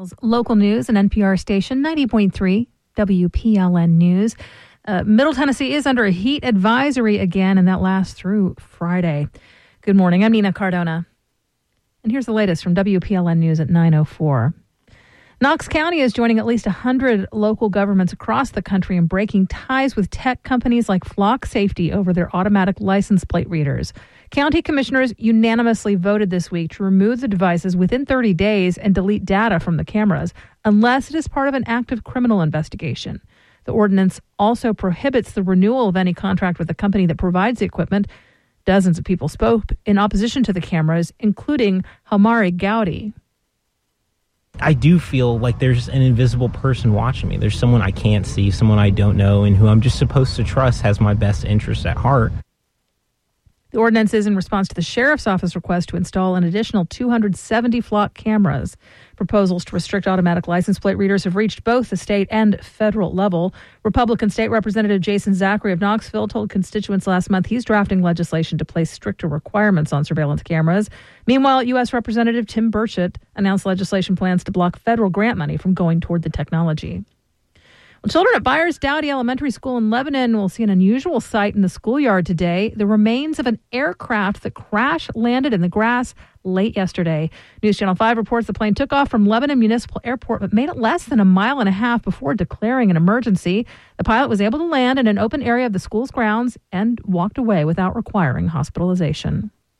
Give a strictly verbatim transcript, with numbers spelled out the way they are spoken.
Local news and N P R station ninety point three W P L N News. Uh, Middle Tennessee is under a heat advisory again, and that lasts through Friday. Good morning. I'm Nina Cardona. And here's the latest from W P L N News at nine oh four. Knox County is joining at least one hundred local governments across the country in breaking ties with tech companies like Flock Safety over their automatic license plate readers. County commissioners unanimously voted this week to remove the devices within thirty days and delete data from the cameras, unless it is part of an active criminal investigation. The ordinance also prohibits the renewal of any contract with the company that provides the equipment. Dozens of people spoke in opposition to the cameras, including Hamari Gowdy. I do feel like there's an invisible person watching me. There's someone I can't see, someone I don't know, and who I'm just supposed to trust has my best interest at heart. The ordinance is in response to the Sheriff's Office request to install an additional two hundred seventy Flock cameras. Proposals to restrict automatic license plate readers have reached both the state and federal level. Republican State Representative Jason Zachary of Knoxville told constituents last month he's drafting legislation to place stricter requirements on surveillance cameras. Meanwhile, U S Representative Tim Burchett announced legislation plans to block federal grant money from going toward the technology. Well, children at Byers Dowdy Elementary School in Lebanon will see an unusual sight in the schoolyard today: the remains of an aircraft that crash landed in the grass late yesterday. News Channel five reports the plane took off from Lebanon Municipal Airport but made it less than a mile and a half before declaring an emergency. The pilot was able to land in an open area of the school's grounds and walked away without requiring hospitalization.